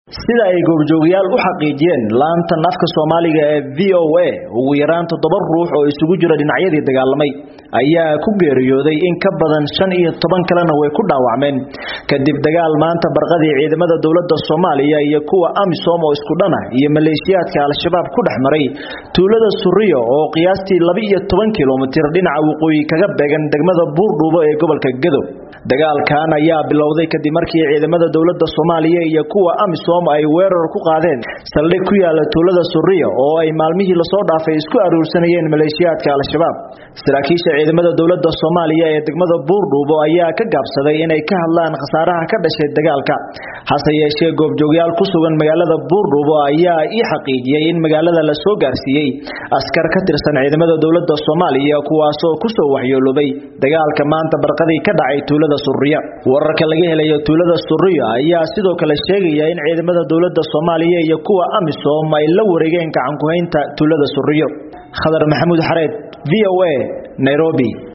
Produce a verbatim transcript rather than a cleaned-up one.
sida ay goobjoogayaal u xaqiijiyeen laanta nafka Soomaaliga ee V O A ugu yaraan toddoba ruux oo isugu jira dhinacyadii dagaalamay ayaa ku geeriyooday in ka badan shan iyo toban kalena way ku dhaawacmeen kadib dagaal maanta barqadii ciidamada dawladda Soomaaliya iyo kuwa AMISOM oo isku dhana iyo maleeshiyaadka Al-Shabaab ku dhaxmaray tuulada Suriyo oo qiyaastii laba iyo toban kiiloomitir dhinaca waqooyi kaga beegan degmada Buurdhuubo ee gobolka Gadow dagaalkan ayaa bilowday kadib markii ciidamada dawladda Soomaaliya iyo kuwa AMISOM ay weerar ku qaadeen saldhig ku yaala tuulada Suriyo oo ay maalmihii la soo dhaafay isku aruursanayeen maleeshiyaadka Al-Shabaab saraakiisha ciidamada dawladda Soomaaliya ee degmada Buurdhuubo ayaa ka gaabsaday inay ka hadlaan khasaaraha ka dhashay dagaalka hase yeeshee goobjoogayaal ku sugan magaalada Buurdhuubo ayaa ii xaqiijiyay in magaalada la soo gaarsiiyay askar ka tirsan ciidamada dawladda Soomaaliya kuwaas oo ku soo waxyeelobay dagaalka maanta barqadii ka dhacay tuulada Suriyo wararka laga helayo tuulada Suriyo ayaa sidoo kale sheegaya in ciidamada dawladda Soomaaliya iyo kuwa AMISOM ay la wareegeen gacan ku haynta tuulada Suriyo Khadar Maxamuud Xareed V O A Nairobi.